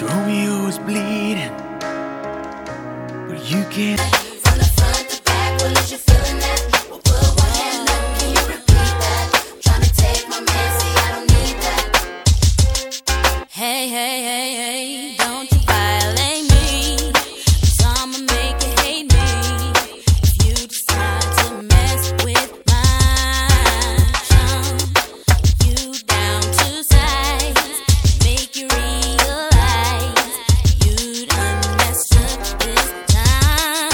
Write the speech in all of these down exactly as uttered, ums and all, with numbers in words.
Cause Romeo is bleeding, but you can't. From the front to back, well, is you feeling that? We'll put one hand up, can you repeat that? Tryna take my man, see I don't need that. Hey, hey, hey, hey, don't you violate me, 'cause I'ma make you hate me if you decide to mess with my charm. You down to size, make you realize you done messed up this time.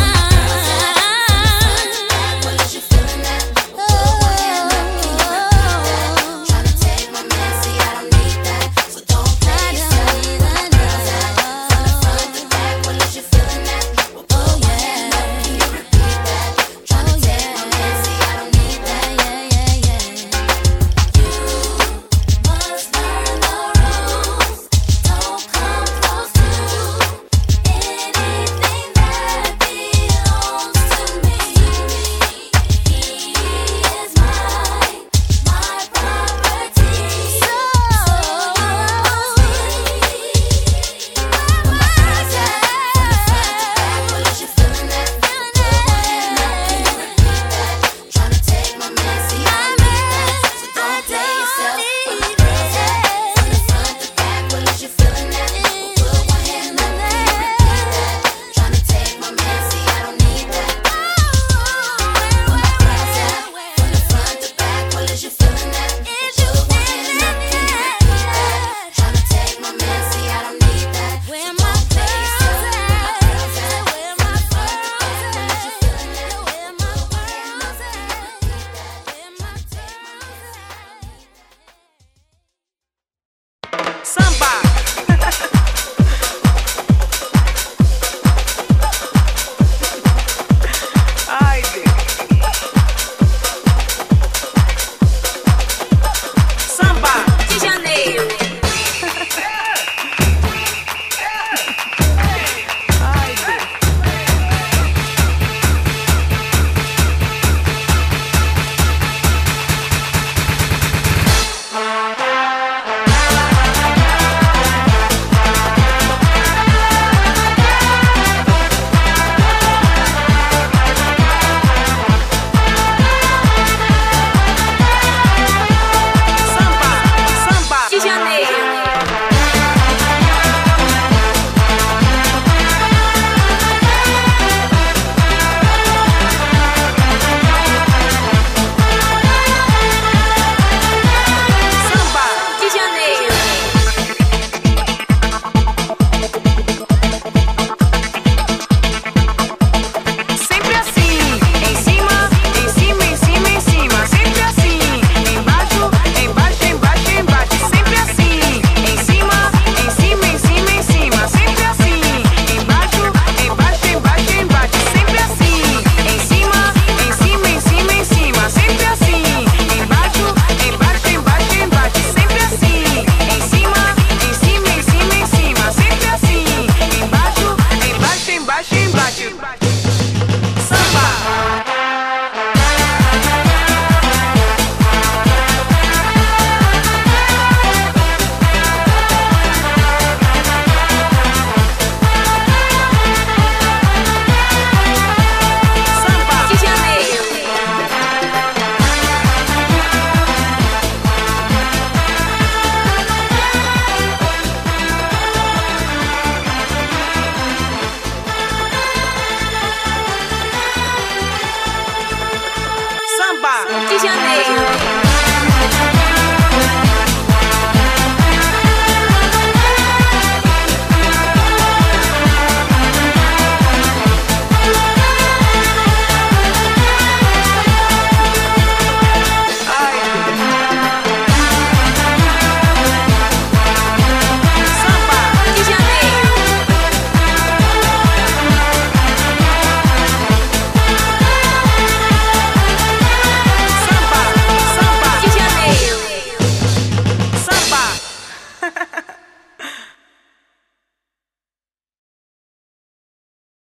Well, is you feeling that? We'll put one hand up, can you repeat that? Tryna take my man, see I don't need that. So don't play yourself. From the front to back, well, is you feeling that? We'll put one hand up, can you repeat that? Tryna take my man, see I don't need that. Must learn the rules. Don't come close to anything that belongs to me. He is mine, my property. So well, is you feeling that? Put one hand up, can you repeat that? Tryna take my man, see I don't need that. So don't play yourself. From the front to back, well, is you feeling that? Put one hand up, can you repeat that? Tryna take my man, see I don't need that. From the front to back, well, is you feeling that? Put one hand up, can you repeat that? Tryna take my man, see I don't need that. Where So my don't play girls yourself. at? Where my girls at? Where my girls at? Where my girls at? Samba. Ai, Deus. Samba De janeiro. Ai, Deus. Samba, samba. De janeiro. Samba. De janeiro. Sempre assim, em cima, em cima, em cima, em cima. Sempre assim, embaixo, embaixo, embaixo, embaixo. Sempre assim, em cima, em cima, em cima, em cima. Sempre assim, embaixo, embaixo, embaixo, embaixo. Sempre assim, em cima, em cima, em cima, em cima. Sempre assim, embaixo, embaixo, embaixo, embaixo. Sempre assim, em cima, em cima, em cima, em cima. Sempre assim, embaixo, embaixo, embaixo, embaixo. Samba. Samba. De janeiro. Samba. De janeiro.